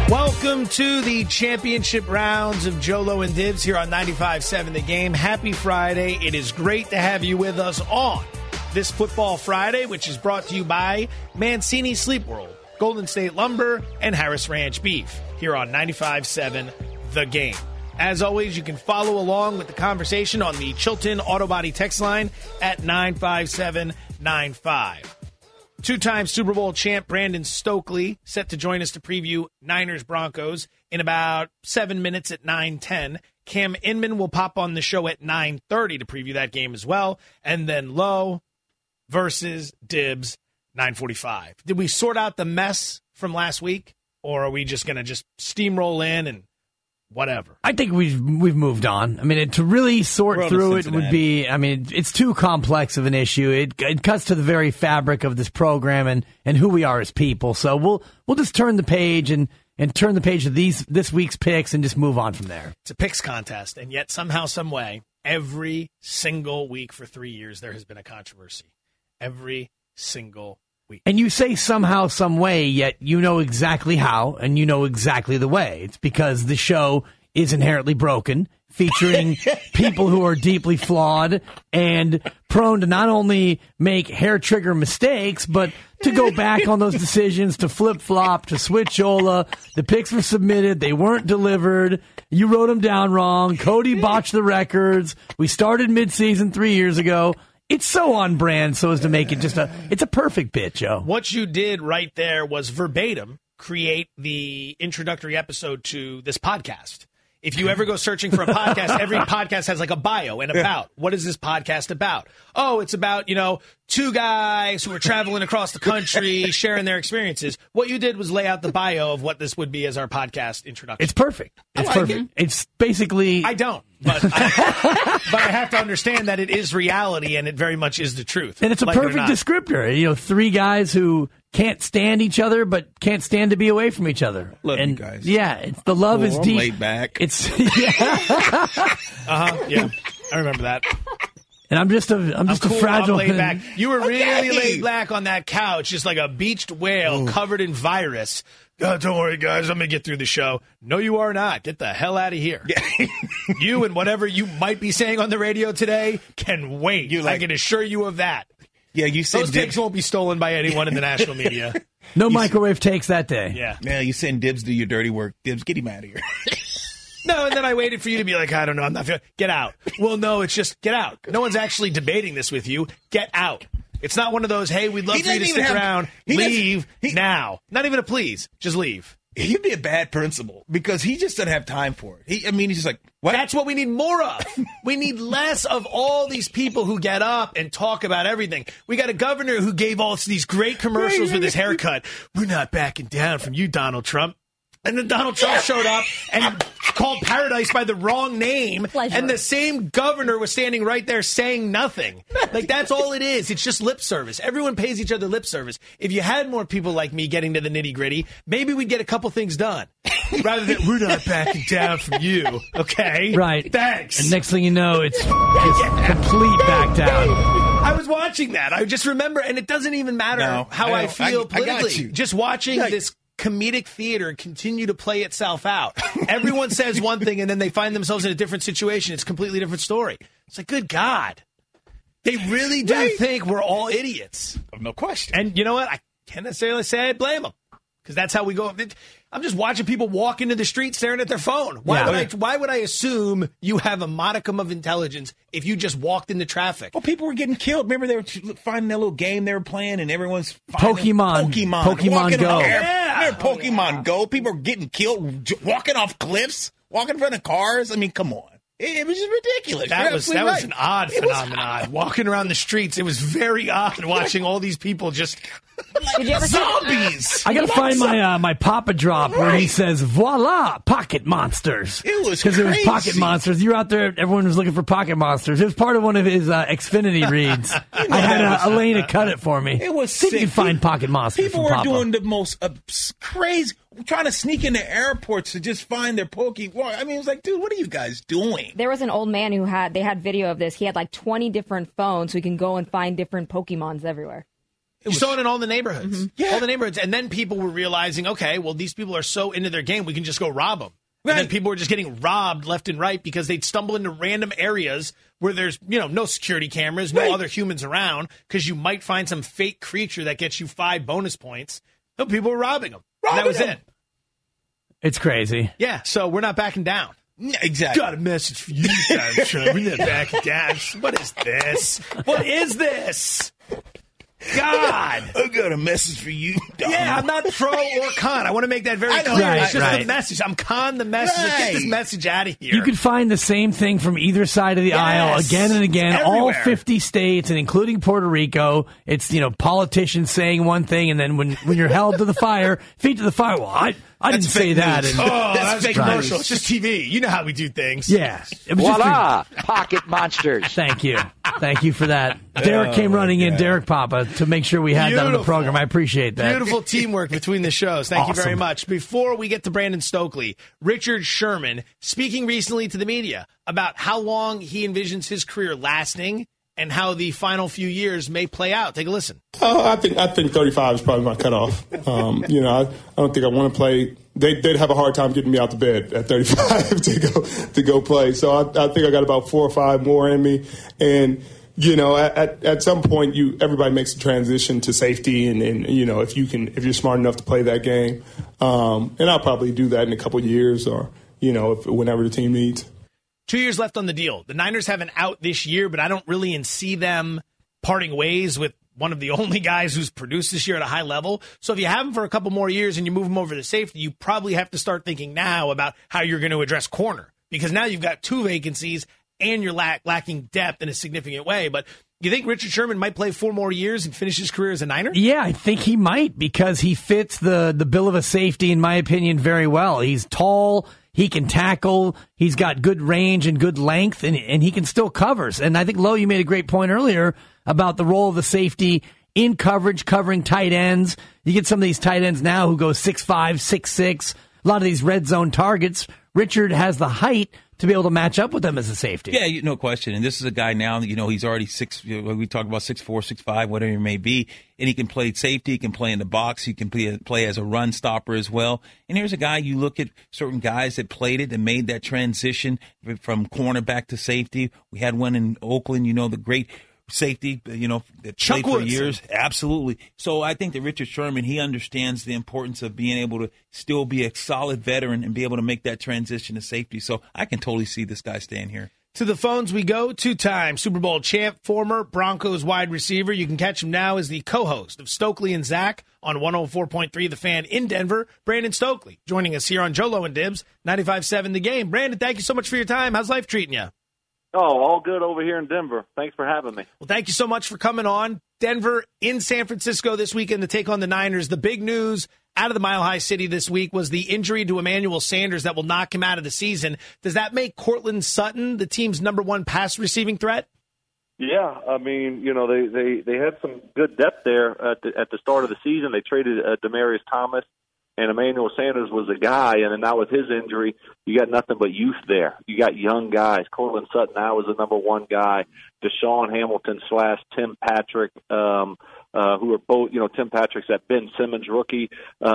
Welcome to the championship rounds of Jolo and Dibs here on 95.7 The Game. Happy Friday. It is great to have you with us on this Football Friday, which is brought to you by Mancini Sleep World, Golden State Lumber, and Harris Ranch Beef here on 95.7 The Game. As always, you can follow along with the conversation on the Chilton Auto Body text line at 95795. Two-time Super Bowl champ Brandon Stokely set to join us to preview Niners-Broncos in about 7 minutes at 9:10. Cam Inman will pop on the show at 9:30 to preview that game as well. And then Lowe versus Dibs, 9:45. Did we sort out the mess from last week, or are we just going to just steamroll in and whatever? I think we've moved on. I mean, to really sort through it would be, I mean, it's too complex of an issue. It cuts to the very fabric of this program and who we are as people. So we'll just turn the page and turn the page of this week's picks and just move on from there. It's a picks contest, and yet somehow, some way, every single week for 3 years there has been a controversy. Every single week. And you say somehow, some way, yet you know exactly how, and you know exactly the way. It's because the show is inherently broken, featuring people who are deeply flawed and prone to not only make hair-trigger mistakes, but to go back on those decisions, to flip-flop, to switch Ola. The picks were submitted. They weren't delivered. You wrote them down wrong. Cody botched the records. We started mid-season 3 years ago. It's so on brand so as to make it it's a perfect bit, Joe. What you did right there was verbatim create the introductory episode to this podcast. If you ever go searching for a podcast, every podcast has like a bio and about. What is this podcast about? Oh, it's about, two guys who are traveling across the country, sharing their experiences. What you did was lay out the bio of what this would be as our podcast introduction. It's perfect. It's perfect. It's basically... I don't, but I have to understand that it is reality and it very much is the truth. And it's a perfect descriptor. Three guys who can't stand each other, but can't stand to be away from each other. Love you guys. Yeah, it's the love is deep. Laid back. It's yeah. Yeah, I remember that. And I'm just a fragile. I'm laid back. You were really laid back on that couch, just like a beached whale covered in virus. Oh, don't worry, guys. I'm going to get through the show. No, you are not. Get the hell out of here. You and whatever you might be saying on the radio today can wait. I can assure you of that. Yeah, you said those takes won't be stolen by anyone in the national media. No microwave takes that day. Yeah, you send Dibs do your dirty work. Dibs, get him out of here. No, and then I waited for you to be like, I don't know, I'm not feeling. Get out. Well, no, it's just get out. No one's actually debating this with you. Get out. It's not one of those, hey, we'd love for you to stick around. Leave now. Not even a please. Just leave. He'd be a bad principal because he just doesn't have time for it. He's just like, what? That's what we need more of. We need less of all these people who get up and talk about everything. We got a governor who gave all these great commercials with his haircut. We're not backing down from you, Donald Trump. And then Donald Trump showed up and called Paradise by the wrong name. Pleasure. And the same governor was standing right there saying nothing. Like, that's all it is. It's just lip service. Everyone pays each other lip service. If you had more people like me getting to the nitty-gritty, maybe we'd get a couple things done. Rather than, we're not backing down from you. Okay? Right. Thanks. And next thing you know, it's complete back down. I was watching that. I just remember, and it doesn't even matter how I feel politically. Just watching this comedic theater continue to play itself out. Everyone says one thing and then they find themselves in a different situation. It's a completely different story. It's like, good God. They really do think we're all idiots. No question. And you know what? I can't necessarily say I blame them because that's how we go. I'm just watching people walk into the street staring at their phone. Why would I assume you have a modicum of intelligence if you just walked into traffic? Well, people were getting killed. Remember, they were finding that little game they were playing, and everyone's Pokemon Go. Remember Pokemon Go? People were getting killed, walking off cliffs, walking in front of cars. I mean, come on. It was just ridiculous. That was an odd phenomenon. Walking around the streets, it was very odd watching all these people just like zombies. I gotta find my Papa drop where he says, "Voila, pocket monsters." It was because it was pocket monsters. You were out there. Everyone was looking for pocket monsters. It was part of one of his Xfinity reads. I had Elena cut it for me. It was see if you can find pocket monsters. People were doing the most crazy. Trying to sneak into airports to just find their Pokemon. I mean, it was like, dude, what are you guys doing? There was an old man who they had video of this. He had like 20 different phones so he can go and find different Pokemons everywhere. You saw it in all the neighborhoods. Mm-hmm. Yeah. All the neighborhoods. And then people were realizing, okay, well, these people are so into their game, we can just go rob them. Right. And then people were just getting robbed left and right because they'd stumble into random areas where there's, no security cameras, no other humans around, because you might find some fake creature that gets you 5 bonus points. No, people were robbing them. And that was it. It's crazy. Yeah, so we're not backing down. Yeah, exactly. Got a message for you guys, Sean. We're not backing down. What is this? What is this? God. I got a message for you, Don. Yeah, I'm not pro or con. I want to make that very I know, clear. right, It's just right. the message. I'm con the message. Let's get this Right. message out of here. You can find the same thing from either side of the aisle again and again, all Everywhere. 50 states and including Puerto Rico. It's, politicians saying one thing, and then when you're held to the fire, feet to the fire. Well, I didn't say fake that. news. And, Oh, that's a fake commercial. news. It's just TV. You know how we do things. yeah. It was just Voila! Pocket monsters. Thank you. Thank you for that. Derek came running in, Derek Papa, to make sure we had that on the Beautiful. program. I appreciate that. Beautiful teamwork between the shows. Thank you very Awesome. much. Before we get to Brandon Stokely, Richard Sherman speaking recently to the media about how long he envisions his career lasting and how the final few years may play out. Take a listen. I think 35 is probably my cutoff. I don't think I want to play. They'd have a hard time getting me out to bed at 35 to go play. So I think I got about 4 or 5 more in me. And at some point, everybody makes a transition to safety, and if you're smart enough to play that game, and I'll probably do that in a couple of years, or whenever the team needs. 2 years left on the deal. The Niners have an out this year, but I don't really see them parting ways with one of the only guys who's produced this year at a high level. So if you have him for a couple more years and you move him over to safety, you probably have to start thinking now about how you're going to address corner, because now you've got 2 vacancies and you're lacking depth in a significant way. But you think Richard Sherman might play 4 more years and finish his career as a Niner? Yeah, I think he might, because he fits the bill of a safety, in my opinion, very well. He's tall, he can tackle, he's got good range and good length, and he can still cover. And I think, Lo, you made a great point earlier about the role of the safety in coverage, covering tight ends. You get some of these tight ends now who go 6'5", 6'6", a lot of these red zone targets. Richard has the height to be able to match up with them as a safety. Yeah, no question. And this is a guy now, he's already 6, we talk about 6'4", 6'5", whatever it may be. And he can play safety, he can play in the box, he can play as a run stopper as well. And here's a guy, you look at certain guys that played it and made that transition from cornerback to safety. We had one in Oakland, the great safety, that Chuck played for Woodson. years. Absolutely. So I think that Richard Sherman, he understands the importance of being able to still be a solid veteran and be able to make that transition to safety. So I can totally see this guy staying here. To the phones we go. 2-time Super Bowl champ, former Broncos wide receiver. You can catch him now as the co-host of Stokely and Zach on 104.3 The Fan in Denver. Brandon Stokely joining us here on Jolo and Dibs, 95.7 The Game. Brandon, thank you so much for your time. How's life treating you? Oh, all good over here in Denver. Thanks for having me. Well, thank you so much for coming on. Denver in San Francisco this weekend to take on the Niners. The big news out of the Mile High City this week was the injury to Emmanuel Sanders that will knock him out of the season. Does that make Courtland Sutton the team's number 1 pass receiving threat? Yeah, I mean, they had some good depth there at the start of the season. They traded Demaryius Thomas, and Emmanuel Sanders was a guy, and then now with his injury, you got nothing but youth there. You got young guys. Courtland Sutton now is the number 1 guy. Deshaun Hamilton / Tim Patrick, who are both, Tim Patrick's that Ben Simmons rookie,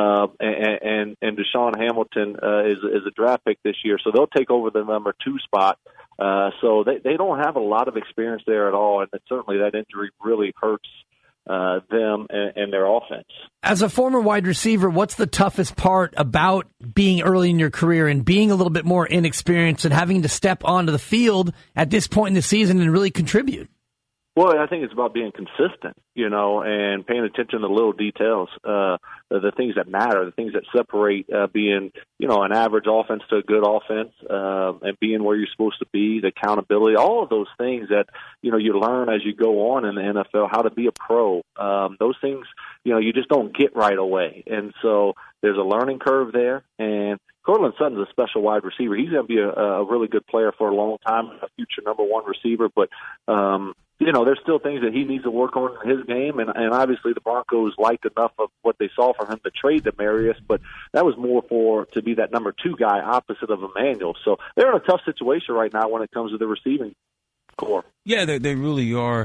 and Deshaun Hamilton is a draft pick this year, so they'll take over the number 2 spot. So they don't have a lot of experience there at all, and certainly that injury really hurts them and their offense. As a former wide receiver, what's the toughest part about being early in your career and being a little bit more inexperienced and having to step onto the field at this point in the season and really contribute? Well, I think it's about being consistent, and paying attention to the little details, the things that matter, the things that separate being, an average offense to a good offense, and being where you're supposed to be, the accountability, all of those things that, you learn as you go on in the NFL, how to be a pro. Those things, you just don't get right away. And so there's a learning curve there. And Courtland Sutton's a special wide receiver. He's going to be a really good player for a long time, a future number 1 receiver. But, there's still things that he needs to work on in his game. And obviously the Broncos liked enough of what they saw from him to trade Demaryius. But that was more to be that number 2 guy opposite of Emmanuel. So they're in a tough situation right now when it comes to the receiving core. Yeah, they really are.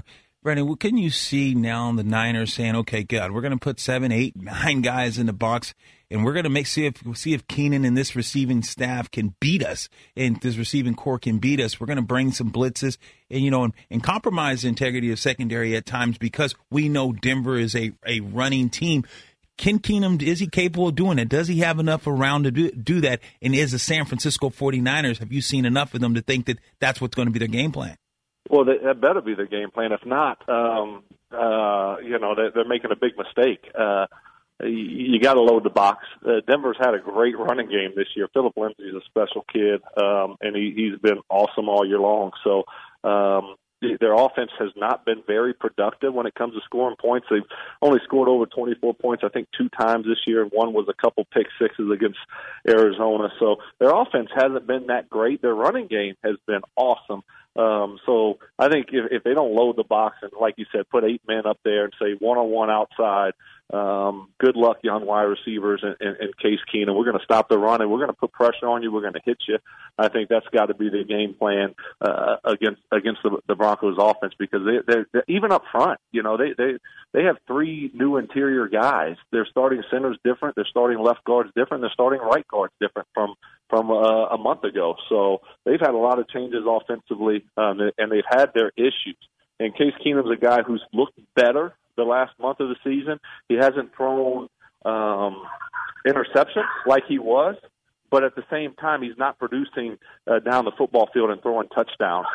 Brandon, can you see now the Niners saying, okay, good, we're going to put 7, 8, 9 guys in the box, and we're going to see if Keenan and this receiving staff can beat us, and this receiving core can beat us. We're going to bring some blitzes and compromise the integrity of secondary at times because we know Denver is a running team. Ken Keenum, is he capable of doing it? Does he have enough around to do that? And is the San Francisco 49ers, have you seen enough of them to think that that's what's going to be their game plan? Well, that better be their game plan. If not, they're making a big mistake. You got to load the box. Denver's had a great running game this year. Philip Lindsay's a special kid, and he's been awesome all year long. So their offense has not been very productive when it comes to scoring points. They've only scored over 24 points, I think, 2 times this year, and one was a couple pick sixes against Arizona. So their offense hasn't been that great. Their running game has been awesome. So I think if they don't load the box and, like you said, put 8 men up there and say one-on-one outside, good luck, young wide receivers and Case Keenum. We're going to stop the run and we're going to put pressure on you. We're going to hit you. I think that's got to be the game plan against the Broncos offense because they're even up front. They have 3 new interior guys. Their starting center's different. Their starting left guard's different. Their starting right guard's different from a month ago. So they've had a lot of changes offensively, and they've had their issues. And Case Keenum's a guy who's looked better the last month of the season. He hasn't thrown interceptions like he was, but at the same time, he's not producing down the football field and throwing touchdowns.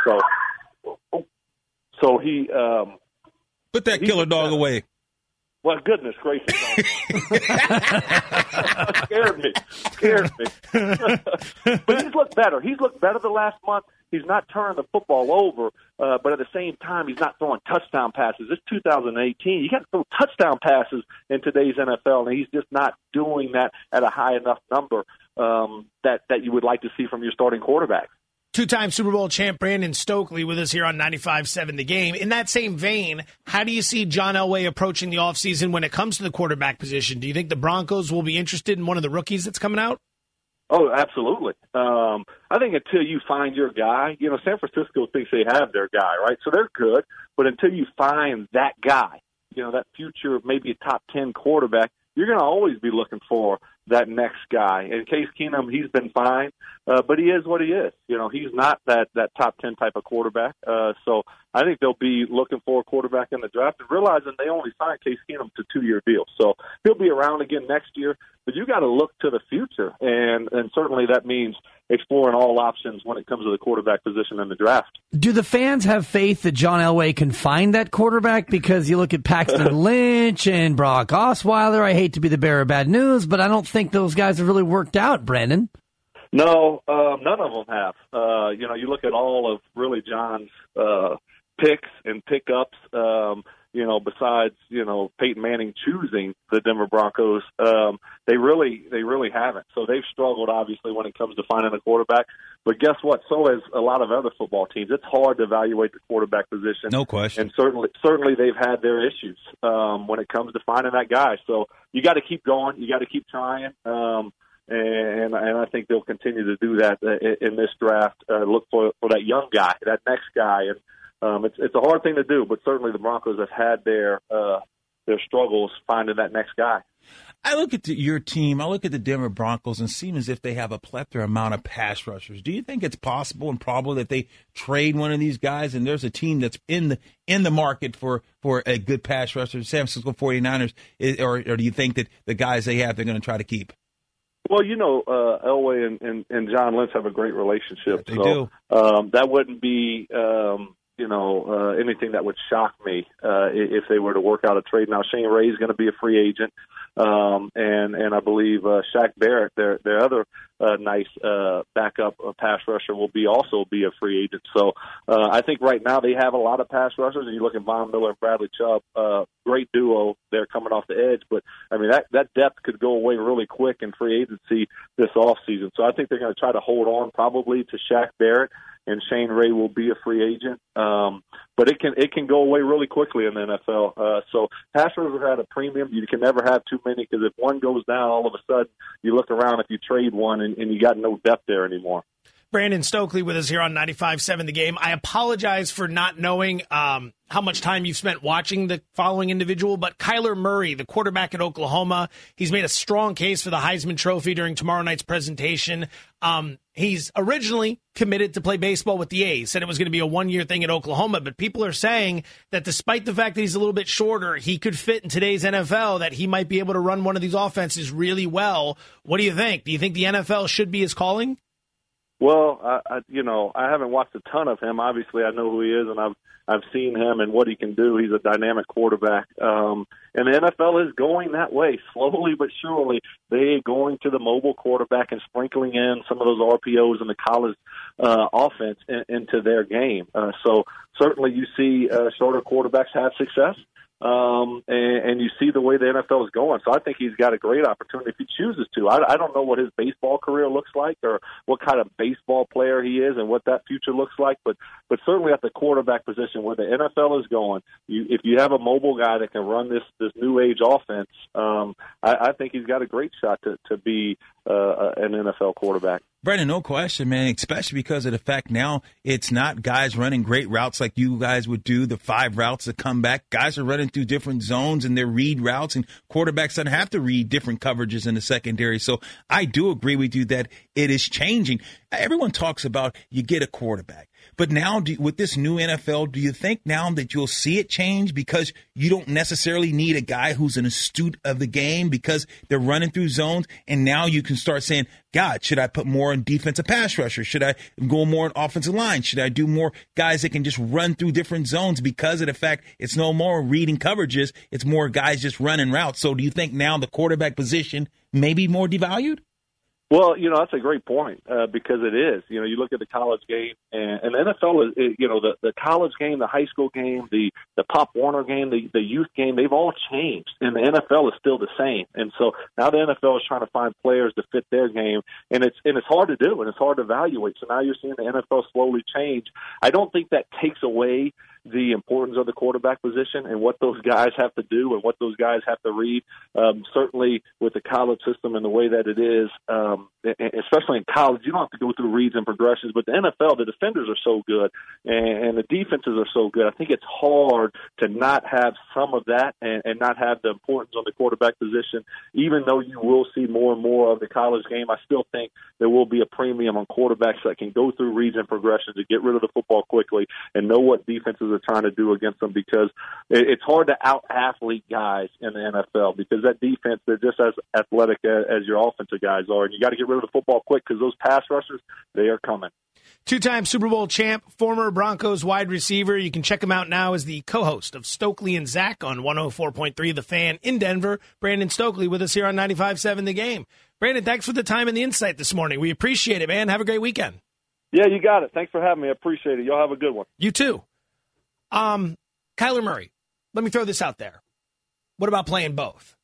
So he put that killer dog away. Well, goodness gracious. Scared me. But he's looked better. He's looked better the last month. He's not turning the football over, but at the same time, he's not throwing touchdown passes. It's 2018. You got to throw touchdown passes in today's NFL, and he's just not doing that at a high enough number that you would like to see from your starting quarterback. 2-time Super Bowl champ Brandon Stokely with us here on 95.7 The Game. In that same vein, how do you see John Elway approaching the offseason when it comes to the quarterback position? Do you think the Broncos will be interested in one of the rookies that's coming out? Oh, absolutely. I think until you find your guy, San Francisco thinks they have their guy, right? So they're good, but until you find that guy, that future maybe a top 10 quarterback, you're going to always be looking for that next guy. And Case Keenum, he's been fine, but he is what he is. He's not that top 10 type of quarterback. So I think they'll be looking for a quarterback in the draft and realizing they only signed Case Keenum to 2-year deal. So he'll be around again next year, but you got to look to the future. And certainly that means exploring all options when it comes to the quarterback position in the draft. Do the fans have faith that John Elway can find that quarterback? Because you look at Paxton Lynch and Brock Osweiler. I hate to be the bearer of bad news, but I don't think those guys have really worked out, Brandon. No, none of them have. You look at all of really John's picks and pickups, besides, Peyton Manning choosing the Denver Broncos, they really haven't. So they've struggled, obviously, when it comes to finding a quarterback. But guess what? So has a lot of other football teams. It's hard to evaluate the quarterback position. No question. And certainly they've had their issues when it comes to finding that guy. So you got to keep going. You got to keep trying. And I think they'll continue to do that in this draft. Look for that young guy, that next guy. And it's a hard thing to do, but certainly the Broncos have had their struggles finding that next guy. I look at your team, I look at the Denver Broncos and seem as if they have a plethora amount of pass rushers. Do you think it's possible and probable that they trade one of these guys and there's a team that's in the market for a good pass rusher, San Francisco 49ers, or do you think that the guys they have they're going to try to keep? Well, Elway and John Lynch have a great relationship. Yeah, they do. That wouldn't be anything that would shock me if they were to work out a trade. Now, Shane Ray is going to be a free agent, and I believe Shaq Barrett, their other nice backup pass rusher, will also be a free agent. So I think right now they have a lot of pass rushers, and you look at Von Miller and Bradley Chubb, great duo there coming off the edge. But, I mean, that depth could go away really quick in free agency this offseason. So I think they're going to try to hold on probably to Shaq Barrett, and Shane Ray will be a free agent. But it can go away really quickly in the NFL. So pass rushers are at a premium. You can never have too many because if one goes down, all of a sudden you look around if you trade one and you got no depth there anymore. Brandon Stokely with us here on 95.7 The Game. I apologize for not knowing how much time you've spent watching the following individual, but Kyler Murray, the quarterback at Oklahoma, he's made a strong case for the Heisman Trophy during tomorrow night's presentation. He's originally committed to play baseball with the A's, said it was going to be a one-year thing at Oklahoma, but people are saying that despite the fact that he's a little bit shorter, he could fit in today's NFL, that he might be able to run one of these offenses really well. What do you think? Do you think the NFL should be his calling? Well, I haven't watched a ton of him. Obviously, I know who he is, and I've seen him and what he can do. He's a dynamic quarterback. And the NFL is going that way, slowly but surely. They're going to the mobile quarterback and sprinkling in some of those RPOs in the college offense into their game. So certainly you see shorter quarterbacks have success. And you see the way the NFL is going. So I think he's got a great opportunity if he chooses to. I don't know what his baseball career looks like or what kind of baseball player he is and what that future looks like, but certainly at the quarterback position where the NFL is going, if you have a mobile guy that can run this new age offense, I think he's got a great shot to be an NFL quarterback. Brandon, no question, man, especially because of the fact now it's not guys running great routes like you guys would do, the 5 routes that come back. Guys are running through different zones and their read routes, and quarterbacks don't have to read different coverages in the secondary. So I do agree with you that it is changing. Everyone talks about you get a quarterback. But now with this new NFL, do you think now that you'll see it change because you don't necessarily need a guy who's an astute of the game because they're running through zones, and now you can start saying, God, should I put more on defensive pass rusher? Should I go more on offensive line? Should I do more guys that can just run through different zones because of the fact it's no more reading coverages, it's more guys just running routes. So do you think now the quarterback position may be more devalued? Well, that's a great point because it is. You look at the college game, and the NFL is, the college game, the high school game, the Pop Warner game, the youth game, they've all changed, and the NFL is still the same. And so now the NFL is trying to find players to fit their game, and it's hard to do, and it's hard to evaluate. So now you're seeing the NFL slowly change. I don't think that takes away the importance of the quarterback position and what those guys have to do and what those guys have to read. Certainly with the college system and the way that it is, especially in college, you don't have to go through reads and progressions. But the NFL, the defenders are so good and the defenses are so good. I think it's hard to not have some of that and not have the importance on the quarterback position. Even though you will see more and more of the college game, I still think there will be a premium on quarterbacks that can go through reads and progressions to get rid of the football quickly and know what defenses are trying to do against them, because it's hard to out-athlete guys in the NFL because that defense, they're just as athletic as your offensive guys are, and you got to get rid of the football quick because those pass rushers, they are coming. Two-time Super Bowl champ, former Broncos wide receiver. You can check him out now as the co-host of Stokely and Zach on 104.3 The Fan in Denver. Brandon Stokely with us here on 95.7 The Game. Brandon, thanks for the time and the insight this morning. We appreciate it, man. Have a great weekend. Yeah, you got it. Thanks for having me. I appreciate it. Y'all have a good one. You too. Kyler Murray, let me throw this out there. What about playing both?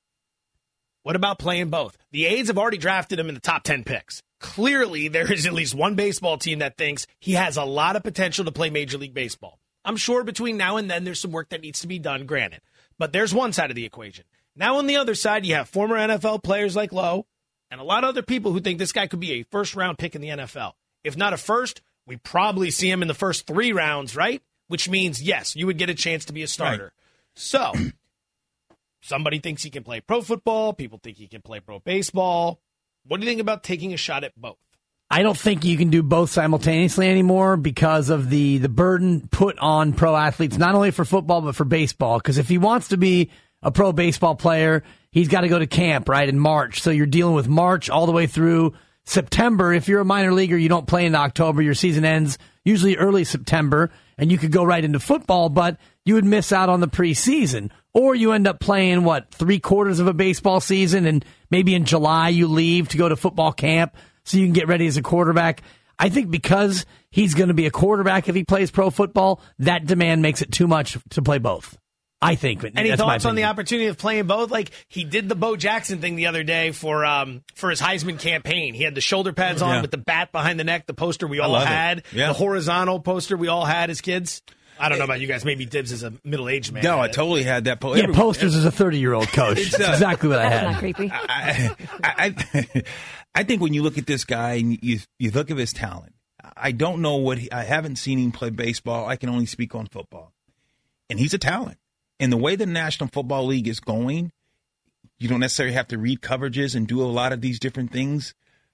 The A's have already drafted him in the top 10 picks. Clearly, there is at least one baseball team that thinks he has a lot of potential to play Major League Baseball. I'm sure between now and then there's some work that needs to be done, granted. But there's one side of the equation. Now on the other side, you have former NFL players like Lowe and a lot of other people who think this guy could be a first-round pick in the NFL. If not a first, we probably see him in the first 3 rounds, right? Which means, yes, you would get a chance to be a starter. Right. So, somebody thinks he can play pro football. People think he can play pro baseball. What do you think about taking a shot at both? I don't think you can do both simultaneously anymore because of the burden put on pro athletes, not only for football, but for baseball. Because if he wants to be a pro baseball player, he's got to go to camp, right, in March. So you're dealing with March all the way through September. If you're a minor leaguer, you don't play in October. Your season ends usually early September, and you could go right into football, but you would miss out on the preseason. Or you end up playing, 3/4 of a baseball season, and maybe in July you leave to go to football camp so you can get ready as a quarterback. I think because he's going to be a quarterback if he plays pro football, that demand makes it too much to play both. I think. Any thoughts on the opportunity of playing both? Like he did the Bo Jackson thing the other day for his Heisman campaign. He had the shoulder pads on with the bat behind the neck, the poster we all had, the horizontal poster we all had as kids. I don't know about you guys. Maybe Dibs is a middle-aged man. No, I totally had that. Posters as a 30-year-old coach. That's exactly what I had. Not creepy. I think when you look at this guy and you look at his talent, I don't know I haven't seen him play baseball. I can only speak on football. And he's a talent. And the way the National Football League is going, you don't necessarily have to read coverages and do a lot of these different things.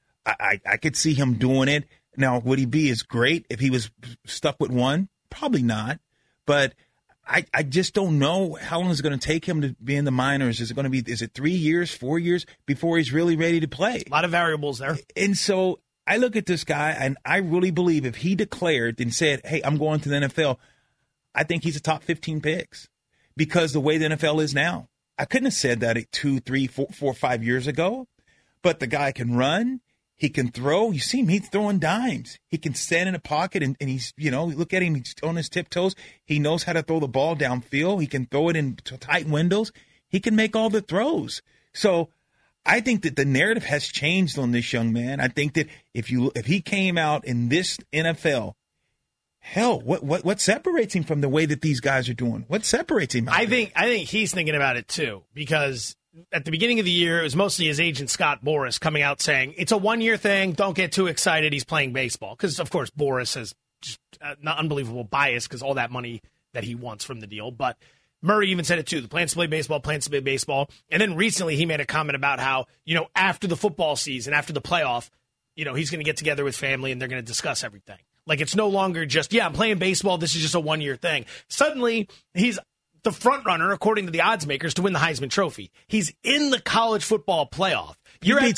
I could see him doing it. Now, would he be as great if he was stuck with one? Probably not. But I just don't know how long it's going to take him to be in the minors. Is it 3 years, 4 years before he's really ready to play? A lot of variables there. And so I look at this guy, and I really believe if he declared and said, hey, I'm going to the NFL, I think he's a top 15 picks because the way the NFL is now. I couldn't have said that 2, 3, 4, 5 years ago, but the guy can run. He can throw. You see him, he's throwing dimes. He can stand in a pocket, and he's, look at him, he's on his tiptoes. He knows how to throw the ball downfield. He can throw it in tight windows. He can make all the throws. So I think that the narrative has changed on this young man. I think that if he came out in this NFL, hell, what separates him from the way that these guys are doing? What separates him? I think he's thinking about it too, because at the beginning of the year, it was mostly his agent, Scott Boras, coming out saying, it's a one-year thing. Don't get too excited. He's playing baseball. Because, of course, Boras has just not unbelievable bias because all that money that he wants from the deal. But Murray even said it, too. The plans to play baseball. And then recently he made a comment about how, after the football season, after the playoff, he's going to get together with family and they're going to discuss everything. Like, it's no longer just, I'm playing baseball. This is just a one-year thing. Suddenly, he's the front runner, according to the odds makers, to win the Heisman Trophy. He's in the college football playoff. He beats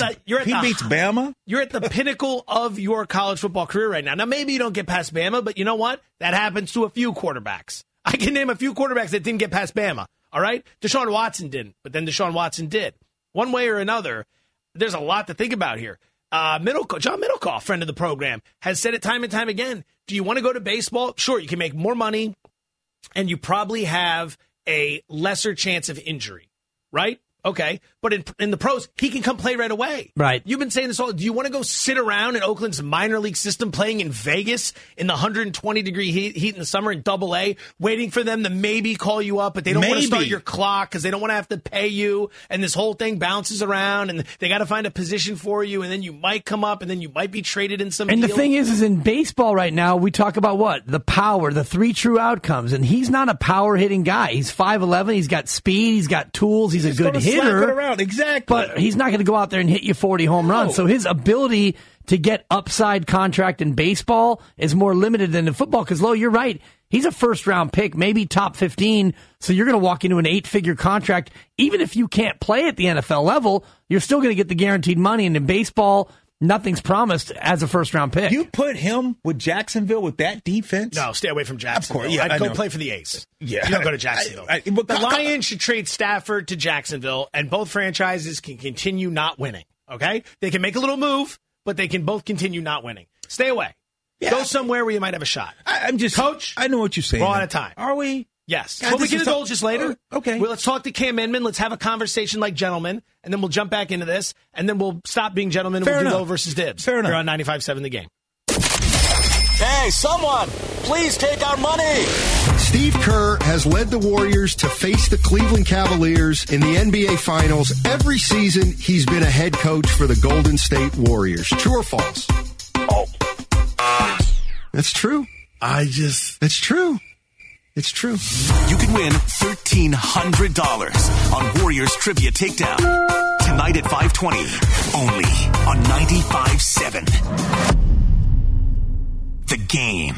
Bama. You're at the pinnacle of your college football career right now. Now, maybe you don't get past Bama, but you know what? That happens to a few quarterbacks. I can name a few quarterbacks that didn't get past Bama. All right? Deshaun Watson didn't, but then Deshaun Watson did. One way or another, there's a lot to think about here. John Middlecoff, friend of the program, has said it time and time again. Do you want to go to baseball? Sure, you can make more money, and you probably have a lesser chance of injury, right? Okay, but in the pros, he can come play right away. Right. You've been saying this all. Do you want to go sit around in Oakland's minor league system playing in Vegas in the 120-degree heat in the summer in Double-A, waiting for them to maybe call you up, but they don't want to start your clock because they don't want to have to pay you, and this whole thing bounces around, and they got to find a position for you, and then you might come up, and then you might be traded in some And deal. the thing is in baseball right now, we talk about what? The power, the three true outcomes, and he's not a power-hitting guy. He's 5'11", he's got speed, he's got tools, he's a good hitter. Slap it around. Exactly. But he's not going to go out there and hit you 40 home runs. So his ability to get upside contract in baseball is more limited than in football. Because, Lo, you're right. He's a first-round pick, maybe top 15. So you're going to walk into an 8-figure contract. Even if you can't play at the NFL level, you're still going to get the guaranteed money. And in baseball, nothing's promised as a first-round pick. You put him with Jacksonville with that defense? No, stay away from Jacksonville. Of course, yeah, I'd go play for the Ace. Yeah. You don't go to Jacksonville. The Lions should trade Stafford to Jacksonville, and both franchises can continue not winning, okay? They can make a little move, but they can both continue not winning. Stay away. Yeah. Go somewhere where you might have a shot. Coach, I know what you're saying. We're out of time. Are we? Yes. God, But we can indulge this later. Okay. Well, let's talk to Cam Inman. Let's have a conversation like gentlemen, and then we'll jump back into this, and then we'll stop being gentlemen and we'll do Low versus Dibs. Fair enough. Here on 95.7 The Game. Hey, someone, please take our money. Steve Kerr has led the Warriors to face the Cleveland Cavaliers in the NBA Finals. Every season, he's been a head coach for the Golden State Warriors. True or false? Oh. That's true. It's true. It's true. You can win $1,300 on Warriors Trivia Takedown. Tonight at 5:20, only on 95.7. The Game.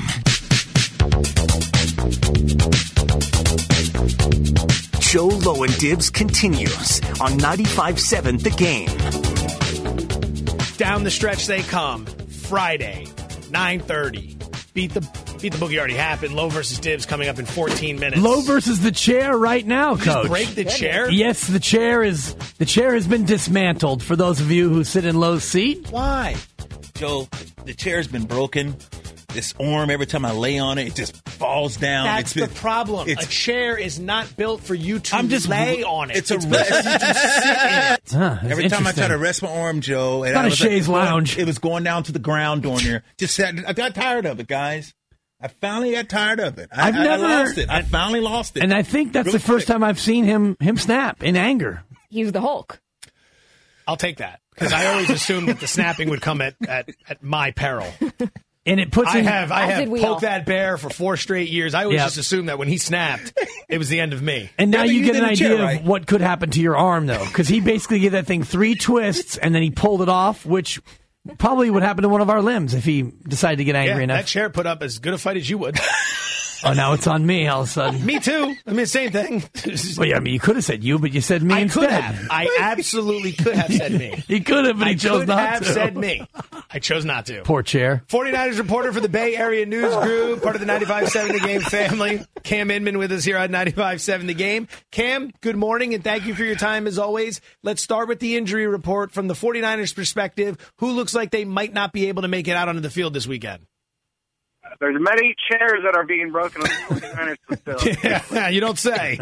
Joe Low and Dibs continues on 95.7 The Game. Down the stretch they come. Friday, 9:30. Beat the Boogie already happened. Low versus Dibs coming up in 14 minutes. Low versus the chair right now, Coach. Coach. Break the chair? Yes, the chair has been dismantled for those of you who sit in Low's seat. Why? Joe, the chair's been broken. This arm, every time I lay on it, it just falls down. That's the problem. A chair is not built for you to lay on it. It's built for you to sit in it. Every time I try to rest my arm, Joe, it's not a chaise lounge. It was going down to the ground during there. I got tired of it, guys. I finally got tired of it. I lost it. I finally lost it. And I think that's the first time I've seen him snap in anger. He's the Hulk. I'll take that because I always assumed that the snapping would come at my peril. And it puts I have did we all. poked that bear for 4 straight years. I always just assumed that when he snapped, it was the end of me. And now you get an idea right? of what could happen to your arm, though, because he basically gave that thing 3 twists, and then he pulled it off, which probably would happen to one of our limbs if he decided to get angry enough. That chair put up as good a fight as you would. Oh, now it's on me all of a sudden. Me too. I mean, same thing. Well, yeah, I mean, you could have said you, but you said me I instead. could have. I absolutely could have said me. He could have, but he chose not to. I could have said me. I chose not to. Poor chair. 49ers reporter for the Bay Area News Group, part of the 95.7 The Game family. Cam Inman with us here on 95.7 The Game. Cam, good morning, and thank you for your time as always. Let's start with the injury report from the 49ers perspective. Who looks like they might not be able to make it out onto the field this weekend? There's many chairs that are being broken on the 49ers facility. Yeah, you don't say.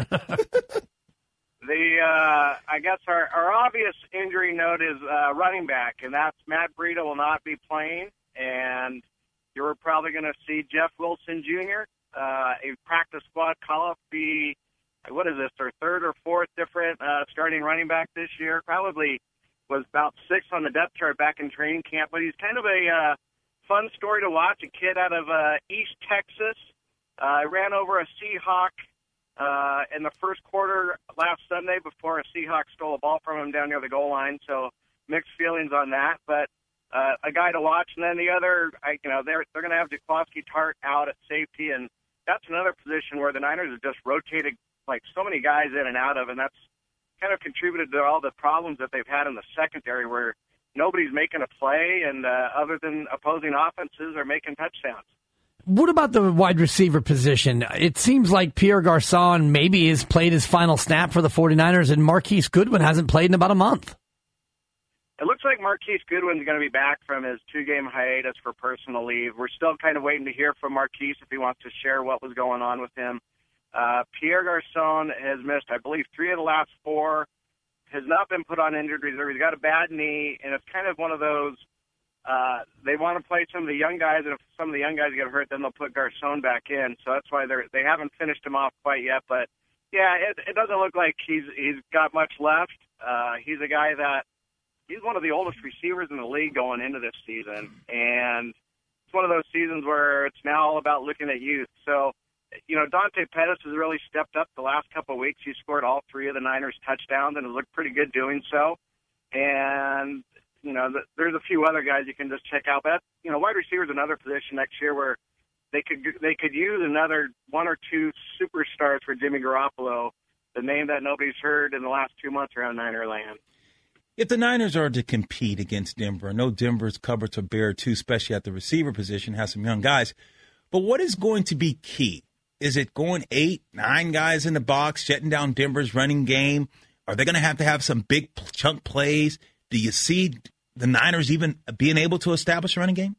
I guess our obvious injury note is running back, and that's Matt Breida will not be playing, and you're probably going to see Jeff Wilson Jr., a practice squad call-up, be, what is this, their 3rd or 4th different starting running back this year. Probably was about 6th on the depth chart back in training camp, but he's kind of a fun story to watch. A kid out of East Texas. Ran over a Seahawk in the first quarter last Sunday before a Seahawk stole a ball from him down near the goal line. So mixed feelings on that. But a guy to watch. And then the other, they're going to have Jaquaski Tart out at safety. And that's another position where the Niners have just rotated like so many guys in and out of. And that's kind of contributed to all the problems that they've had in the secondary where nobody's making a play, and other than opposing offenses are making touchdowns. What about the wide receiver position? It seems like Pierre Garçon maybe has played his final snap for the 49ers, and Marquise Goodwin hasn't played in about a month. It looks like Marquise Goodwin's going to be back from his 2-game hiatus for personal leave. We're still kind of waiting to hear from Marquise if he wants to share what was going on with him. Pierre Garçon has missed, I believe, 3 of the last 4. Has not been put on injured reserve. He's got a bad knee, and it's kind of one of those, they want to play some of the young guys, and if some of the young guys get hurt, then they'll put Garçon back in. So that's why they haven't finished him off quite yet. But, yeah, it doesn't look like he's got much left. He's a guy that he's one of the oldest receivers in the league going into this season, and it's one of those seasons where it's now all about looking at youth. So, Dante Pettis has really stepped up the last couple of weeks. He scored all 3 of the Niners' touchdowns and has looked pretty good doing so. And, there's a few other guys you can just check out. But, wide receiver is another position next year where they could use another 1 or 2 superstars for Jimmy Garoppolo, the name that nobody's heard in the last 2 months around Niner land. If the Niners are to compete against Denver, I know Denver's cupboards are bare too, especially at the receiver position, has some young guys. But what is going to be key? Is it going 8, 9 guys in the box, shutting down Denver's running game? Are they going to have some big chunk plays? Do you see the Niners even being able to establish a running game?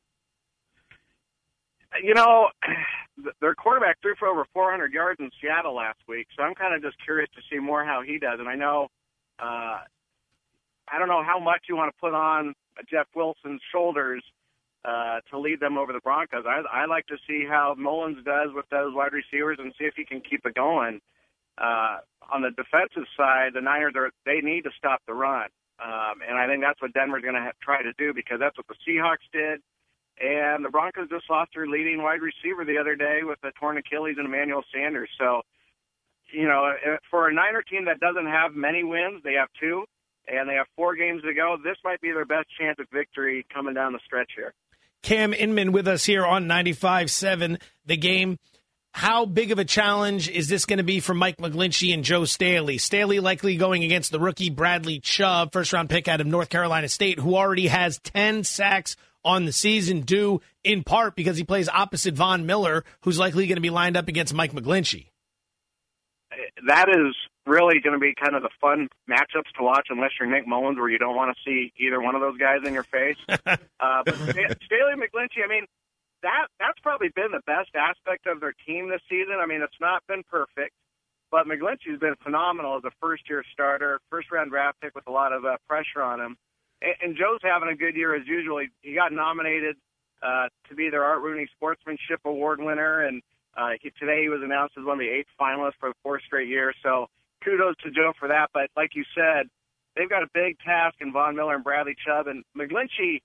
Their quarterback threw for over 400 yards in Seattle last week, so I'm kind of just curious to see more how he does. And I know, I don't know how much you want to put on Jeff Wilson's shoulders to lead them over the Broncos. I like to see how Mullins does with those wide receivers and see if he can keep it going. On the defensive side, the Niners they need to stop the run, and I think that's what Denver's going to try to do because that's what the Seahawks did. And the Broncos just lost their leading wide receiver the other day with a torn Achilles and Emmanuel Sanders. So, for a Niner team that doesn't have many wins, they have 2, and they have 4 games to go. This might be their best chance at victory coming down the stretch here. Cam Inman with us here on 95.7 The Game. How big of a challenge is this going to be for Mike McGlinchey and Joe Staley? Staley likely going against the rookie Bradley Chubb, first-round pick out of North Carolina State, who already has 10 sacks on the season, due in part because he plays opposite Von Miller, who's likely going to be lined up against Mike McGlinchey. That is really going to be kind of the fun matchups to watch unless you're Nick Mullins, where you don't want to see either one of those guys in your face. But Staley and McGlinchey, I mean, that's probably been the best aspect of their team this season. I mean, it's not been perfect, but McGlinchey's been phenomenal as a first-year starter, first-round draft pick with a lot of pressure on him. And Joe's having a good year as usual. He got nominated to be their Art Rooney Sportsmanship Award winner, and today he was announced as one of the 8 finalists for the 4th straight year. So kudos to Joe for that. But like you said, they've got a big task in Von Miller and Bradley Chubb. And McGlinchey,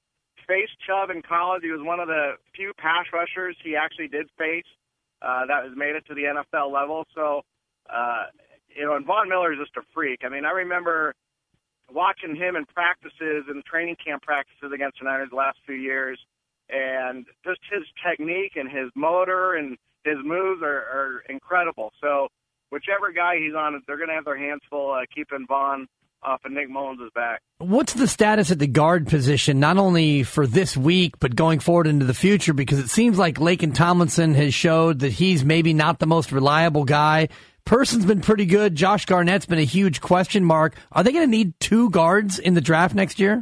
faced Chubb in college. He was one of the few pass rushers he actually did face that has made it to the NFL level. So, and Von Miller is just a freak. I mean, I remember watching him in practices and training camp practices against the Niners the last few years, and just his technique and his motor and his moves are incredible. So whichever guy he's on, they're going to have their hands full keeping Von off of Nick Mullins' back. What's the status at the guard position, not only for this week, but going forward into the future? Because it seems like Laken Tomlinson has showed that he's maybe not the most reliable guy. Person's been pretty good. Josh Garnett's been a huge question mark. Are they going to need 2 guards in the draft next year?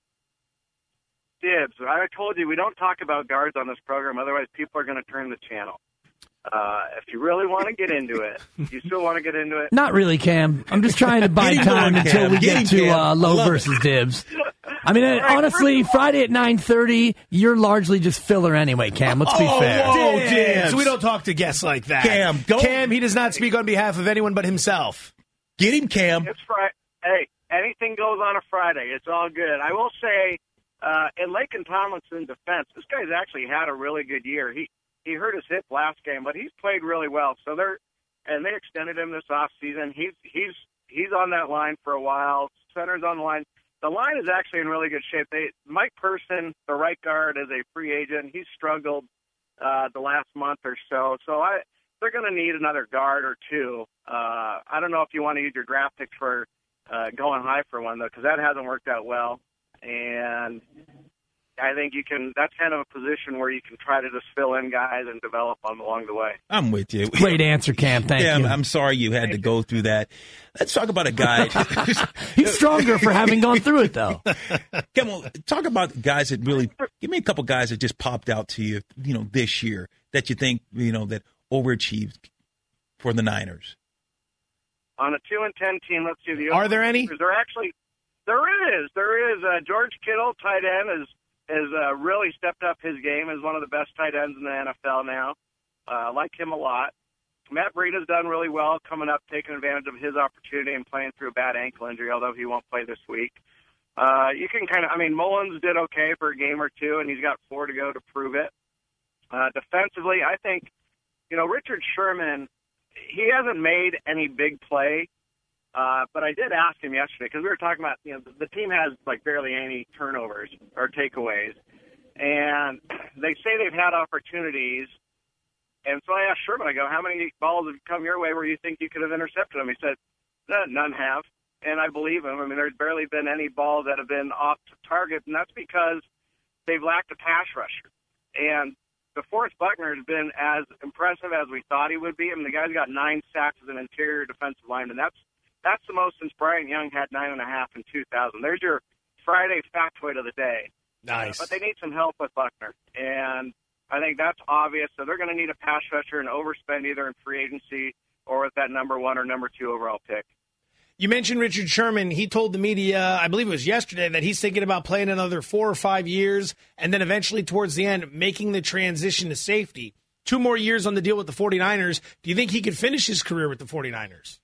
Dibs. I told you we don't talk about guards on this program, otherwise people are going to turn the channel. If you really want to get into it, you still want to get into it? Not really, Cam. I'm just trying to buy time until we get to Low versus Dibs. I mean, honestly, Friday at 9:30, you're largely just filler anyway, Cam. Let's be fair. Oh, Dibs. We don't talk to guests like that. Cam, he does not speak on behalf of anyone but himself. Get him, Cam. It's Friday. Hey, anything goes on a Friday. It's all good. I will say, in Laken Tomlinson's defense, this guy's actually had a really good year. He hurt his hip last game, but he's played really well. So they extended him this offseason. He's on that line for a while. Center's on the line. The line is actually in really good shape. Mike Person, the right guard, is a free agent. He's struggled the last month or so. So they're going to need another guard or 2. I don't know if you want to use your draft picks for going high for one, though, because that hasn't worked out well. And I think that's kind of a position where you can try to just fill in guys and develop them along the way. I'm with you. Great answer, Cam. Thank you. I'm sorry you had to go through that. Let's talk about a guy. He's stronger for having gone through it, though. Come on, talk about guys that really, give me a couple guys that just popped out to you, this year that you think, that overachieved for the Niners. On a 2-10 team, let's see. Are there any? There is. George Kittle, tight end, has really stepped up his game as one of the best tight ends in the NFL now. I like him a lot. Matt Breida's done really well coming up, taking advantage of his opportunity and playing through a bad ankle injury, although he won't play this week. You can Mullins did okay for a game or 2, and he's got 4 to go to prove it. Defensively, I think, Richard Sherman, he hasn't made any big play, but I did ask him yesterday because we were talking about, the team has barely any turnovers or takeaways, and they say they've had opportunities. And so I asked Sherman, I go, how many balls have come your way where you think you could have intercepted them? He said, none have. And I believe him. I mean, there's barely been any balls that have been off target, and that's because they've lacked a pass rusher. And DeForest Buckner has been as impressive as we thought he would be. I mean, the guy's got 9 sacks as an interior defensive lineman. That's the most since Bryant Young had 9.5 in 2000. There's your Friday factoid of the day. Nice. But they need some help with Buckner. And I think that's obvious. So they're going to need a pass rusher and overspend either in free agency or with that number 1 or number 2 overall pick. You mentioned Richard Sherman. He told the media, I believe it was yesterday, that he's thinking about playing another 4 or 5 years and then eventually towards the end making the transition to safety. 2 more years on the deal with the 49ers. Do you think he could finish his career with the 49ers?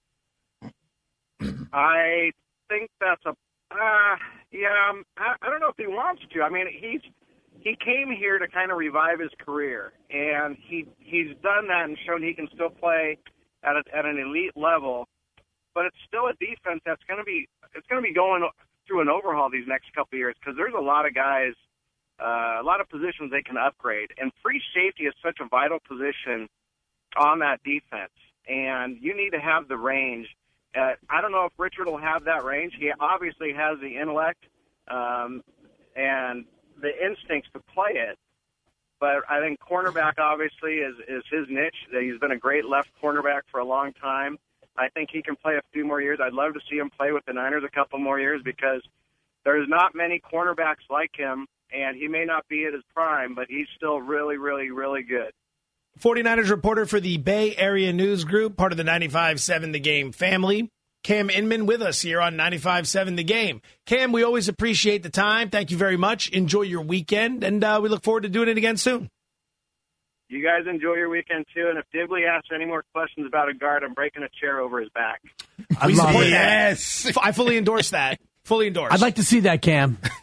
I think that's I don't know if he wants to. I mean, he came here to kind of revive his career, and he's done that and shown he can still play at an elite level. But it's still a defense that's going to be going through an overhaul these next couple of years because there's a lot of guys, a lot of positions they can upgrade, and free safety is such a vital position on that defense, and you need to have the range. I don't know if Richard will have that range. He obviously has the intellect and the instincts to play it. But I think cornerback obviously is his niche. He's been a great left cornerback for a long time. I think he can play a few more years. I'd love to see him play with the Niners a couple more years because there's not many cornerbacks like him, and he may not be at his prime, but he's still really, really, really good. 49ers reporter for the Bay Area News Group, part of the 95.7 The Game family. Cam Inman with us here on 95.7 The Game. Cam, we always appreciate the time. Thank you very much. Enjoy your weekend, and we look forward to doing it again soon. You guys enjoy your weekend, too. And if Dibley asks any more questions about a guard, I'm breaking a chair over his back. I love it. Yes. I fully endorse that. Fully endorse. I'd like to see that, Cam.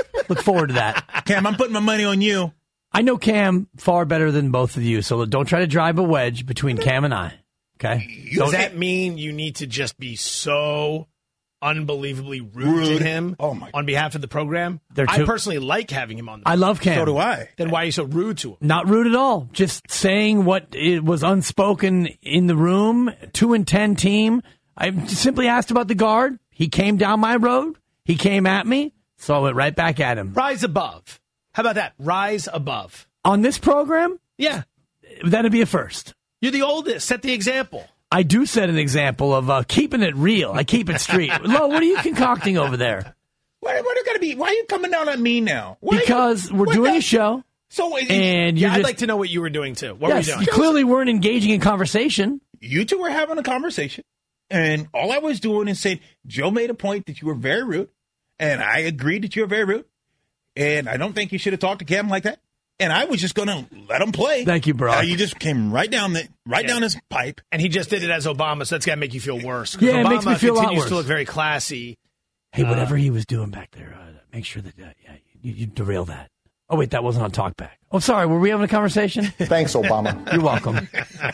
Look forward to that. Cam, I'm putting my money on you. I know Cam far better than both of you, so don't try to drive a wedge between Cam and I. Okay? Does that mean you need to just be so unbelievably rude to him on behalf of the program? I personally like having him on the program. I love Cam. So do I. Then why are you so rude to him? Not rude at all. Just saying what it was unspoken in the room. 2-10 team. I simply asked about the guard. He came down my road. He came at me. So I went right back at him. Rise above. How about that? Rise above. On this program? Yeah. That'd be a first. You're the oldest. Set the example. I do set an example of keeping it real. I keep it street. Lo, what are you concocting over there? What are gonna be? Why are you coming down on me now? Because we're doing a show. So and I'd like to know what you were doing too. What were you doing? You clearly weren't engaging in conversation. You two were having a conversation, and all I was doing is saying Joe made a point that you were very rude, and I agreed that you were very rude, and I don't think you should have talked to Cam like that. And I was just going to let him play. Thank you, Brock. You just came right down down his pipe. And he just did it as Obama, so that's got to make you feel worse. Yeah, Obama it makes me feel a lot continues worse. to look very classy. Hey, whatever he was doing back there, make sure that you derail that. Oh, wait, that wasn't on Talkback. Oh, sorry, were we having a conversation? Thanks, Obama. You're welcome.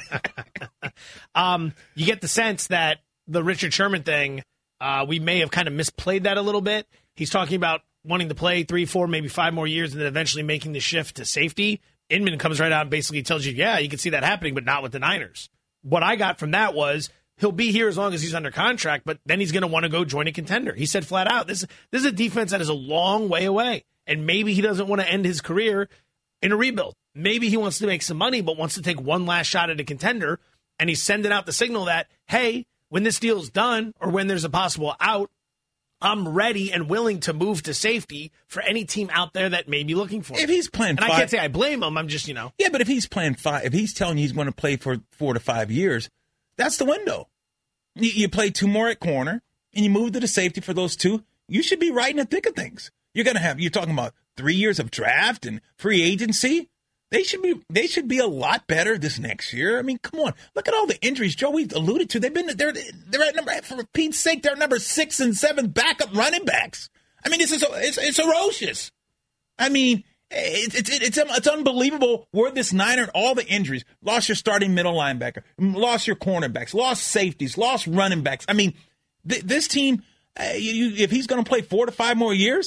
You get the sense that the Richard Sherman thing, we may have kind of misplayed that a little bit. He's talking about wanting to play 3, 4, maybe 5 more years and then eventually making the shift to safety. Inman comes right out and basically tells you, yeah, you can see that happening, but not with the Niners. What I got from that was he'll be here as long as he's under contract, but then he's going to want to go join a contender. He said flat out, this is a defense that is a long way away, and maybe he doesn't want to end his career in a rebuild. Maybe he wants to make some money, but wants to take one last shot at a contender, and he's sending out the signal that, hey, when this deal is done or when there's a possible out, I'm ready and willing to move to safety for any team out there that may be looking for him. If he's playing and I can't say I blame him. I'm just, Yeah, but if he's playing 5, if he's telling you he's going to play for 4 to 5 years, that's the window. You play 2 more at corner, and you move to the safety for those 2. You should be right in the thick of things. You're talking about 3 years of draft and free agency. They should be a lot better this next year. I mean, come on. Look at all the injuries Joey alluded to. They're at number, for Pete's sake, they're number 6 and 7 backup running backs. I mean, it's ferocious. I mean, it's unbelievable where this Niner, all the injuries, lost your starting middle linebacker, lost your cornerbacks, lost safeties, lost running backs. I mean, this team, if he's going to play 4 to 5 more years,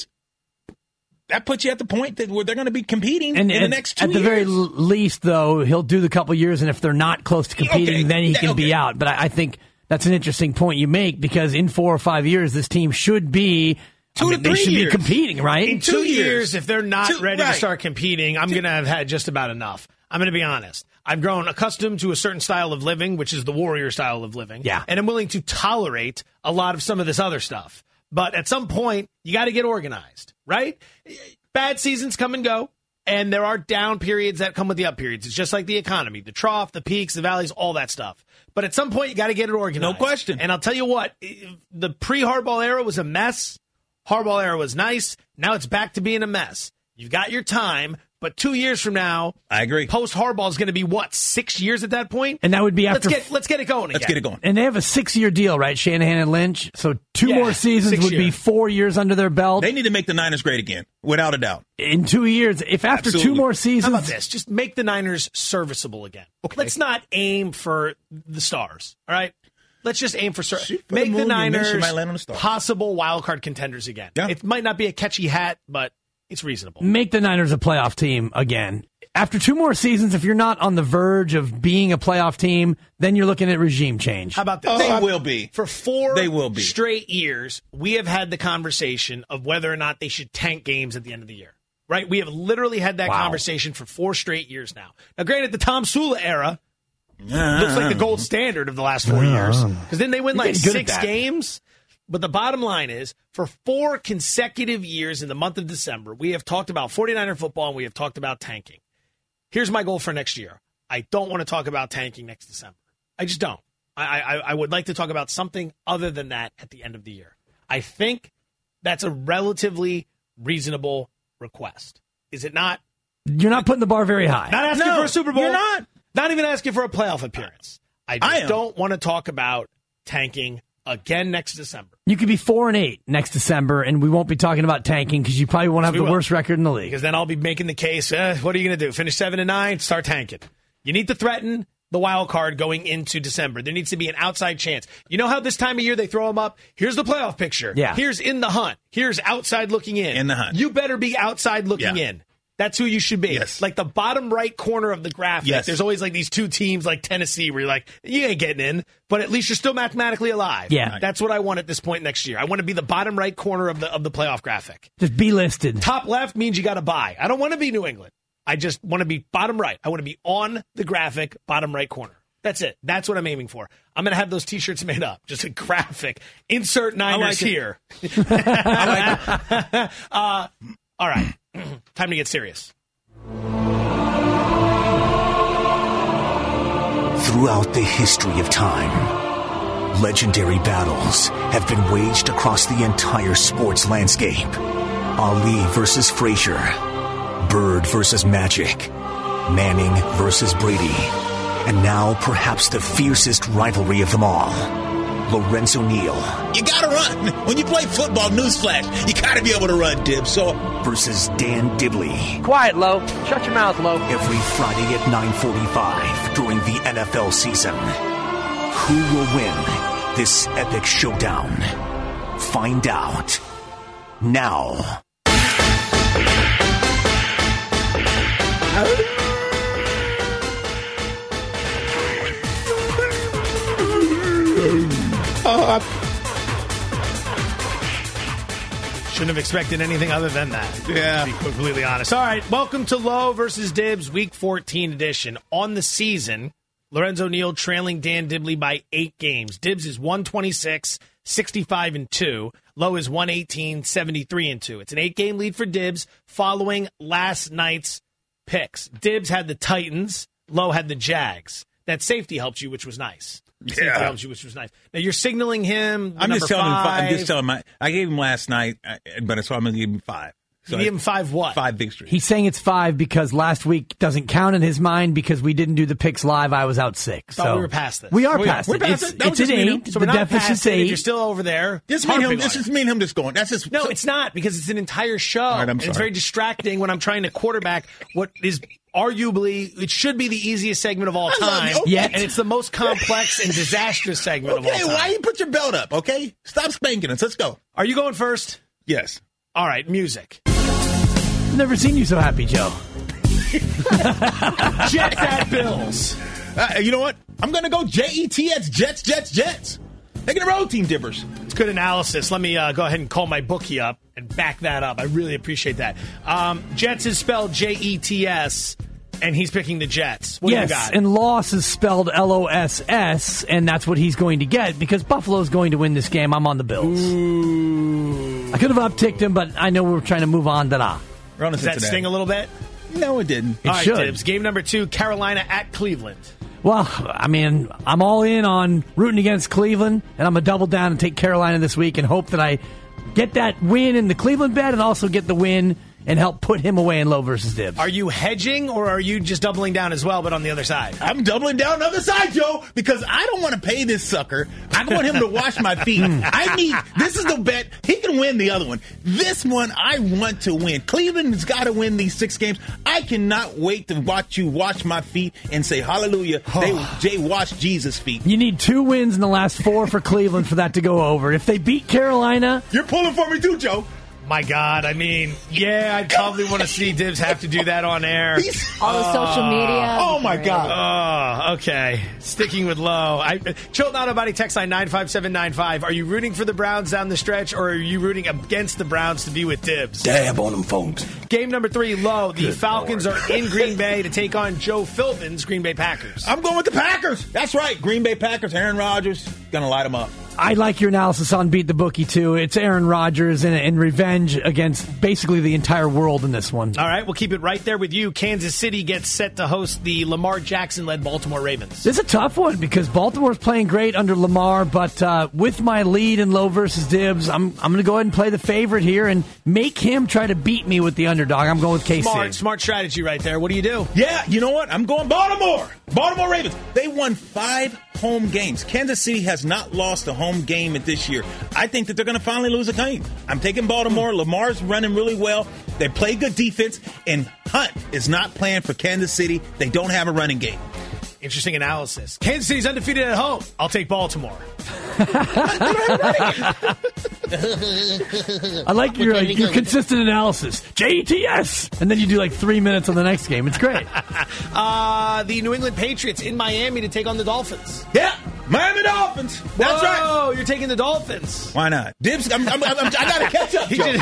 that puts you at the point that where they're going to be competing in the next 2 years. At the very least, though, he'll do the couple years, and if they're not close to competing, then he can be out. But I think that's an interesting point you make, because in 4 or 5 years, this team should be 2 to 3 they should years. be competing, right? In 2 years, if they're not ready right. to start competing, I'm going to have had just about enough. I'm going to be honest. I've grown accustomed to a certain style of living, which is the Warrior style of living. Yeah. And I'm willing to tolerate a lot of some of this other stuff. But at some point, you got to get organized, right? Bad seasons come and go, and there are down periods that come with the up periods. It's just like the economy, the trough, the peaks, the valleys, all that stuff. But at some point, you got to get it organized. No question. And I'll tell you what, the pre-Harbaugh era was a mess. Harbaugh era was nice. Now it's back to being a mess. You've got your time, but 2 years from now, I agree. Post-Harbaugh is going to be, 6 years at that point? And that would be after... Let's get it going again. Let's get it going. And they have a 6-year deal, right? Shanahan and Lynch. So 2 more seasons would be 4 years under their belt. They need to make the Niners great again, without a doubt. In 2 years, if after Absolutely. 2 more seasons... How about this? Just make the Niners serviceable again. Okay. Let's not aim for the stars, all right? Let's just aim for make the Niners possible wild card contenders again. Yeah. It might not be a catchy hat, but it's reasonable. Make the Niners a playoff team again. After 2 more seasons, if you're not on the verge of being a playoff team, then you're looking at regime change. How about this? They will be. For 4 They will be. straight years, we have had the conversation of whether or not they should tank games at the end of the year. Right? We have literally had that conversation for 4 straight years now. Now, granted, the Tom Sula era looks like the gold standard of the last 4 years. Because then they win like 6 games. But the bottom line is, for 4 consecutive years in the month of December, we have talked about 49er football and we have talked about tanking. Here's my goal for next year. I don't want to talk about tanking next December. I just don't. I would like to talk about something other than that at the end of the year. I think that's a relatively reasonable request. Is it not? You're not putting the bar very high. Not asking for a Super Bowl. You're not. Not even asking for a playoff appearance. I just don't want to talk about tanking again next December. You could be 4-8 next December, and we won't be talking about tanking because you probably won't have the worst record in the league. Because then I'll be making the case, what are you going to do? Finish 7-9, start tanking. You need to threaten the wild card going into December. There needs to be an outside chance. You know how this time of year they throw them up? Here's the playoff picture. Yeah. Here's in the hunt. Here's outside looking in. In the hunt. You better be outside looking in. That's who you should be. Yes. Like the bottom right corner of the graphic. Yes. There's always like these two teams like Tennessee where you're like, you ain't getting in, but at least you're still mathematically alive. Yeah. That's what I want at this point next year. I want to be the bottom right corner of the playoff graphic. Just be listed. Top left means you got to buy. I don't want to be New England. I just want to be bottom right. I want to be on the graphic, bottom right corner. That's it. That's what I'm aiming for. I'm going to have those T-shirts made up. Just a graphic. Insert Niners here. All right. Time to get serious. Throughout the history of time, legendary battles have been waged across the entire sports landscape. Ali versus Frazier, Bird versus Magic, Manning versus Brady, and now perhaps the fiercest rivalry of them all, Lorenzo Neal. You gotta run. When you play football, newsflash, you gotta be able to run, Dib. So versus Dan Dibley. Quiet, Lo. Shut your mouth, Lo. Every Friday at 9:45 during the NFL season. Who will win this epic showdown? Find out now. Shouldn't have expected anything other than that. Yeah. To be completely honest. All right, welcome to Lowe versus Dibs, Week 14 edition. On the season, Lorenzo Neal trailing Dan Dibley by 8 games. Dibs is 126, 65-2. Lowe is 118, 73-2. It's an 8-game lead for Dibs following last night's picks. Dibs had the Titans. Lowe had the Jags. That safety helped you, which was nice. Safety helps you, which was nice. Now you're signaling him. I'm just telling him. him. I gave him last night, but so I'm going to give him 5. So you gave him 5 what? 5 victories. He's saying it's 5 because last week doesn't count in his mind because we didn't do the picks live. I was out sick. So we were past this. We are past it. It's an 8. So the we're not deficit's past it. 8. You're still over there. This is me and him just going. That's just no, it's not because it's an entire show. All right, and it's very distracting when I'm trying to quarterback what is arguably, it should be the easiest segment of all time. Yet. And it's the most complex and disastrous segment of all time. Okay, why you put your belt up, okay? Stop spanking us. Let's go. Are you going first? Yes. All right, music. I've never seen you so happy, Joe. Jets at Bills. You know what? I'm going to go Jets, Jets. Taking the road team, Dippers. It's good analysis. Let me go ahead and call my bookie up and back that up. I really appreciate that. Jets is spelled Jets, and he's picking the Jets. What do you got? And loss is spelled LOSS, and that's what he's going to get because Buffalo's going to win this game. I'm on the Bills. Ooh. I could have upticked him, but I know we're trying to move on. Does that sting a little bit? No, it didn't. It all right, should. Dibs. Game number 2, Carolina at Cleveland. Well, I mean, I'm all in on rooting against Cleveland, and I'm going to double down and take Carolina this week and hope that I get that win in the Cleveland bet and also get the win and help put him away in Low versus Dibs. Are you hedging, or are you just doubling down as well, but on the other side? I'm doubling down on the other side, Joe, because I don't want to pay this sucker. I want him to wash my feet. This is the bet. He can win the other one. This one, I want to win. Cleveland's got to win these 6 games. I cannot wait to watch you wash my feet and say, hallelujah, Jay washed Jesus' feet. You need 2 wins in the last 4 for Cleveland for that to go over. If they beat Carolina... You're pulling for me too, Joe. My God, I mean, yeah, I'd probably want to see Dibs have to do that on air. All the social media. Oh, my God. Oh, okay. Sticking with Low. Chilton Auto Body text line 95795. Are you rooting for the Browns down the stretch, or are you rooting against the Browns to be with Dibs? Dab on them phones. Game number 3, Low. The Falcons are in Green Bay to take on Joe Philbin's Green Bay Packers. I'm going with the Packers. That's right. Green Bay Packers, Aaron Rodgers, going to light them up. I like your analysis on Beat the Bookie, too. It's Aaron Rodgers and revenge against basically the entire world in this one. All right, we'll keep it right there with you. Kansas City gets set to host the Lamar Jackson-led Baltimore Ravens. This is a tough one because Baltimore's playing great under Lamar, but with my lead in Low versus Dibs, I'm going to go ahead and play the favorite here and make him try to beat me with the underdog. I'm going with KC. Smart strategy right there. What do you do? Yeah, you know what? I'm going Baltimore. Baltimore Ravens. They won 5 home games. Kansas City has not lost a home game this year. I think that they're going to finally lose a game. I'm taking Baltimore. Lamar's running really well. They play good defense, and Hunt is not playing for Kansas City. They don't have a running game. Interesting analysis. Kansas City's undefeated at home. I'll take Baltimore. I like your consistent analysis. JTS! And then you do like 3 minutes on the next game. It's great. The New England Patriots in Miami to take on the Dolphins. Yeah, Miami Dolphins. That's right. Oh, you're taking the Dolphins. Why not? Dibs, I got to catch up, Joe.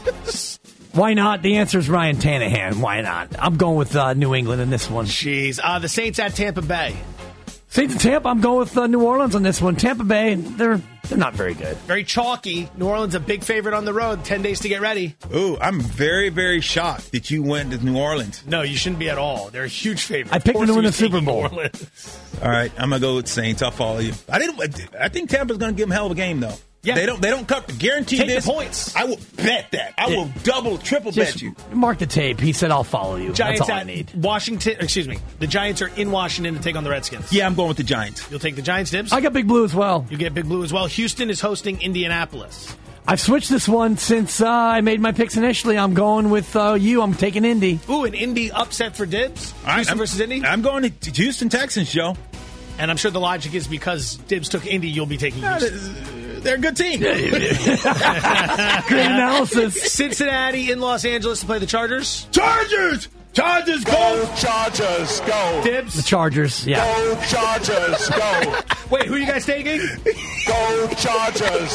Why not? The answer is Ryan Tannehill. Why not? I'm going with New England in this one. Jeez. The Saints at Tampa Bay. Saints and Tampa, I'm going with New Orleans on this one. Tampa Bay, they're not very good. Very chalky. New Orleans a big favorite on the road. 10 days to get ready. Ooh, I'm very, very shocked that you went to New Orleans. No, you shouldn't be at all. They're a huge favorite. I picked them to win the Super Bowl. All right, I'm going to go with Saints. I'll follow you. I think Tampa's going to give them a hell of a game, though. Yeah. They don't cover. Guarantee Take this. the points. I will bet that. I will double, triple bet you. Mark the tape. He said, I'll follow you. Giants That's all I at need. Washington. Excuse me. The Giants are in Washington to take on the Redskins. Yeah, I'm going with the Giants. You'll take the Giants, Dibs? I got Big Blue as well. You get Big Blue as well. Houston is hosting Indianapolis. I've switched this one since I made my picks initially. I'm going with you. I'm taking Indy. Ooh, an Indy upset for Dibs? All right, Houston versus Indy? I'm going to Houston Texans, Joe. And I'm sure the logic is because Dibs took Indy, you'll be taking Houston. They're a good team. Great analysis. Cincinnati in Los Angeles to play the Chargers. Chargers! Chargers, go! Chargers, go! Dibs? The Chargers, yeah. Go, Chargers, go! Wait, who are you guys taking? Go, Chargers,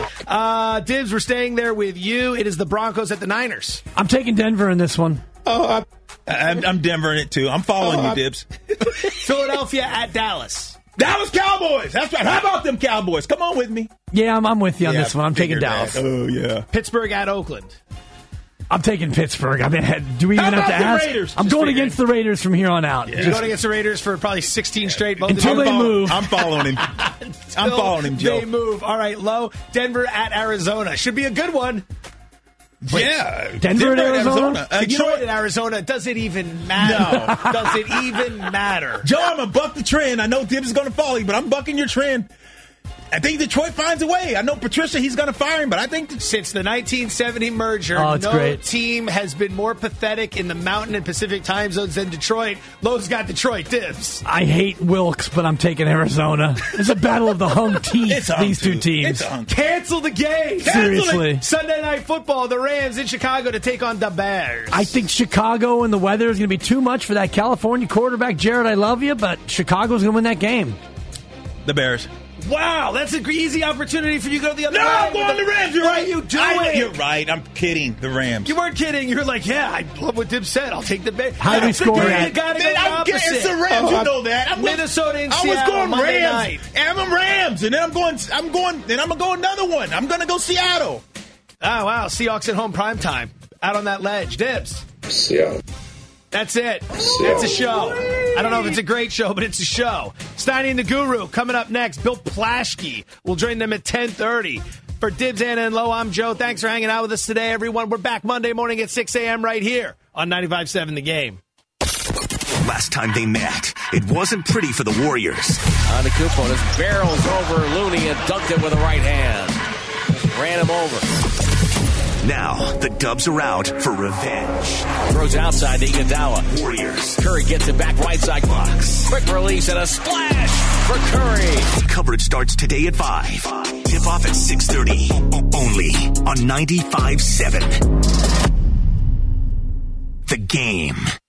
go! Dibs, we're staying there with you. It is the Broncos at the Niners. I'm taking Denver in this one. Oh, I'm Denver in it, too. I'm following you, Dibs. Philadelphia at Dallas. Dallas Cowboys. That's right. How about them Cowboys? Come on with me. Yeah, I'm with you on this one. I'm taking Dallas. That. Oh, yeah. Pittsburgh at Oakland. I'm taking Pittsburgh. I mean, do we even have to ask? Raiders? I'm going against the Raiders from here on out. Yeah. You're going against the Raiders for probably 16 straight. Until they move. I'm following him. I'm following him, Joe. They move. All right, Low. Denver at Arizona. Should be a good one. Wait, yeah. Denver at Arizona? Detroit at Arizona. Does it even matter? No. Does it even matter? Joe, I'm going to buck the trend. I know Dibs is going to follow you, but I'm bucking your trend. I think Detroit finds a way. I know Patricia, he's going to fire him, but I think since the 1970 merger, no team has been more pathetic in the Mountain and Pacific time zones than Detroit. Lowe's got Detroit. Dibs. I hate Wilkes, but I'm taking Arizona. It's a battle of the hung teeth, these two teams. Cancel the game. Seriously. Sunday Night Football, the Rams in Chicago to take on the Bears. I think Chicago and the weather is going to be too much for that California quarterback. Jared, I love you, but Chicago's going to win that game. The Bears. Wow, that's an easy opportunity for you to go the other way. No, I'm going the Rams. You're right. You doing? You're right. I'm kidding. The Rams. You weren't kidding. You're like, yeah, I love what Dibs said. I'll take the Bears. How do we score that? It's the Rams. You know that. Minnesota and I Seattle. was going Monday Rams. Night. And I'm Rams, and then I'm going, then I'm gonna go another one. I'm gonna go Seattle. Oh wow, Seahawks at home prime time. Out on that ledge, Dibs. Seattle. That's it. That's a show. I don't know if it's a great show, but it's a show. Steiny and the Guru coming up next. Bill Plaschke will join them at 10:30. For Dibs, Anna, and Low, I'm Joe. Thanks for hanging out with us today, everyone. We're back Monday morning at 6 a.m. right here on 95.7 The Game. Last time they met, it wasn't pretty for the Warriors. Antetokounmpo just barrels over Looney and dunked it with the right hand. Just ran him over. Now, the Dubs are out for revenge. Throws outside to Iguodala. Warriors. Curry gets it back right side. Bucks. Quick release and a splash for Curry. Coverage starts today at 5. Tip-off at 6:30. Only on 95.7. The Game.